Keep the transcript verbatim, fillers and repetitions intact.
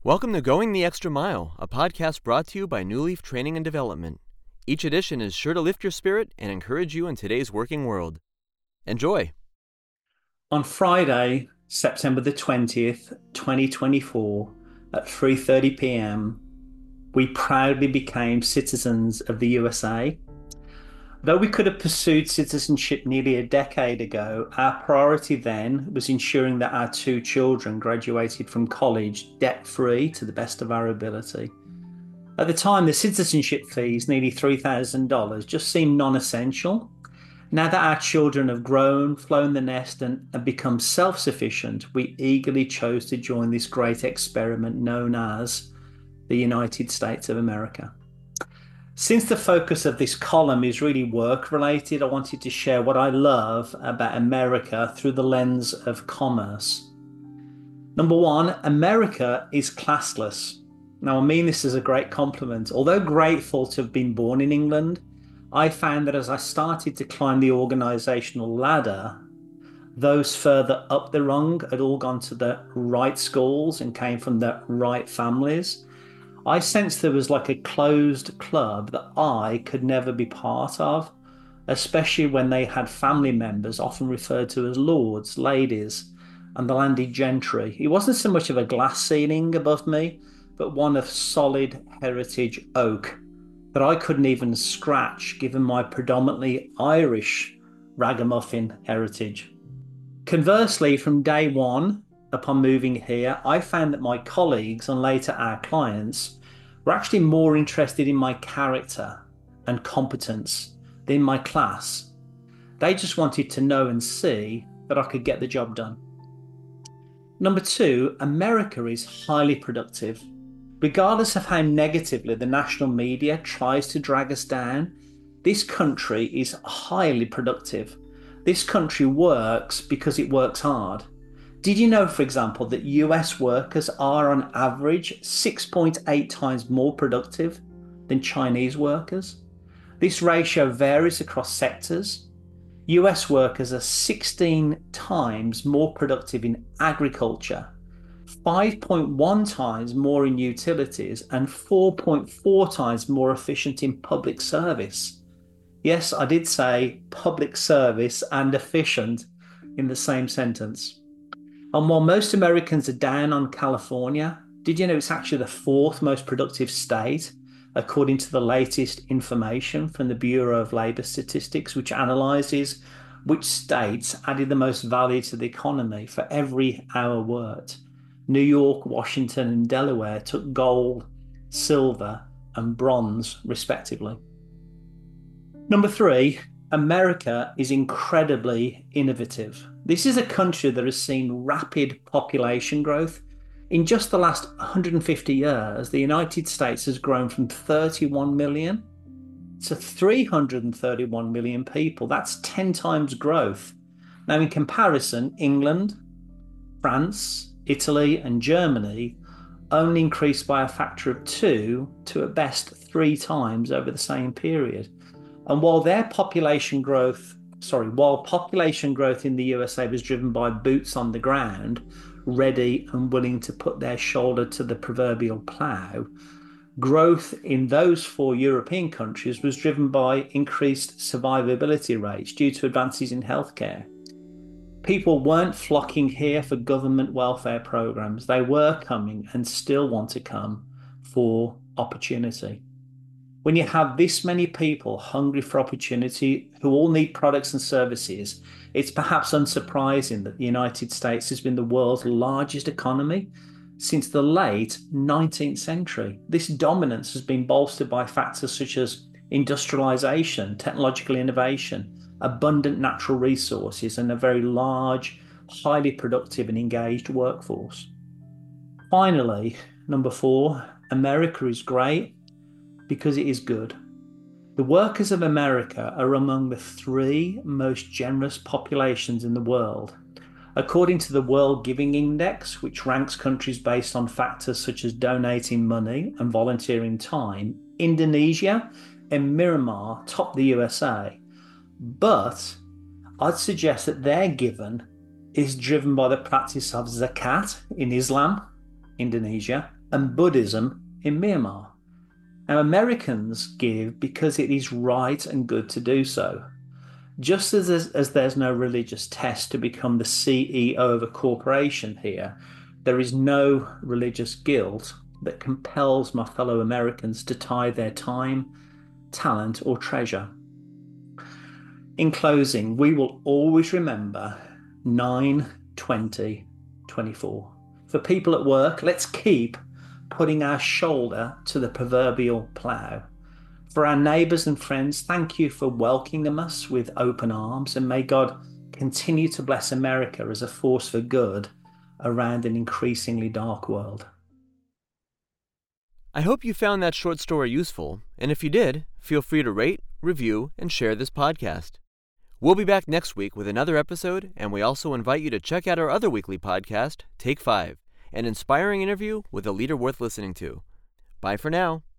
Welcome to Going the Extra Mile, a podcast brought to you by New Leaf Training and Development. Each edition is sure to lift your spirit and encourage you in today's working world. Enjoy. On Friday, September the twentieth, twenty twenty-four, at three thirty p.m., we proudly became citizens of the U S A. Though we could have pursued citizenship nearly a decade ago, our priority then was ensuring that our two children graduated from college debt-free to the best of our ability. At the time, the citizenship fees, nearly three thousand dollars, just seemed non-essential. Now that our children have grown, flown the nest, and, and become self-sufficient, we eagerly chose to join this great experiment known as the United States of America. Since the focus of this column is really work-related, I wanted to share what I love about America through the lens of commerce. Number one, America is classless. Now, I mean this as a great compliment. Although grateful to have been born in England, I found that as I started to climb the organisational ladder, those further up the rung had all gone to the right schools and came from the right families. I sensed there was like a closed club that I could never be part of, especially when they had family members often referred to as lords, ladies, and the landed gentry. It wasn't so much of a glass ceiling above me, but one of solid heritage oak that I couldn't even scratch given my predominantly Irish ragamuffin heritage. Conversely, from day one, upon moving here, I found that my colleagues and later our clients were actually more interested in my character and competence than my class. They just wanted to know and see that I could get the job done. Number two, America is highly productive. Regardless of how negatively the national media tries to drag us down, this country is highly productive. This country works because it works hard. Did you know, for example, that U S workers are on average six point eight times more productive than Chinese workers? This ratio varies across sectors. U S workers are sixteen times more productive in agriculture, five point one times more in utilities, and four point four times more efficient in public service. Yes, I did say public service and efficient in the same sentence. And while most Americans are down on California, did you know it's actually the fourth most productive state, according to the latest information from the Bureau of Labor Statistics, which analyses which states added the most value to the economy for every hour worked. New York, Washington, and Delaware took gold, silver, and bronze, respectively. Number three, America is incredibly innovative. This is a country that has seen rapid population growth. In just the last one hundred fifty years, the United States has grown from thirty-one million to three hundred thirty-one million people. That's ten times growth. Now, in comparison, England, France, Italy, and Germany only increased by a factor of two to at best three times over the same period. And while their population growth, sorry, while population growth in the U S A was driven by boots on the ground, ready and willing to put their shoulder to the proverbial plough, growth in those four European countries was driven by increased survivability rates due to advances in healthcare. People weren't flocking here for government welfare programs. They were coming and still want to come for opportunity. When you have this many people hungry for opportunity who all need products and services, it's perhaps unsurprising that the United States has been the world's largest economy since the late nineteenth century. This dominance has been bolstered by factors such as industrialization, technological innovation, abundant natural resources, and a very large, highly productive and engaged workforce. Finally, number four, America is great because it is good. The workers of America are among the three most generous populations in the world. According to the World Giving Index, which ranks countries based on factors such as donating money and volunteering time, Indonesia and Myanmar top the U S A. But I'd suggest that their given is driven by the practice of zakat in Islam, Indonesia, and Buddhism in Myanmar. Now, Americans give because it is right and good to do so. Just as, as there's no religious test to become the C E O of a corporation here, there is no religious guilt that compels my fellow Americans to tie their time, talent, or treasure. In closing, we will always remember nine twenty twenty-four. For people at work, let's keep putting our shoulder to the proverbial plough. For our neighbours and friends, thank you for welcoming us with open arms, and may God continue to bless America as a force for good around an increasingly dark world. I hope you found that short story useful, and if you did, feel free to rate, review, and share this podcast. We'll be back next week with another episode, and we also invite you to check out our other weekly podcast, Take Five, an inspiring interview with a leader worth listening to. Bye for now.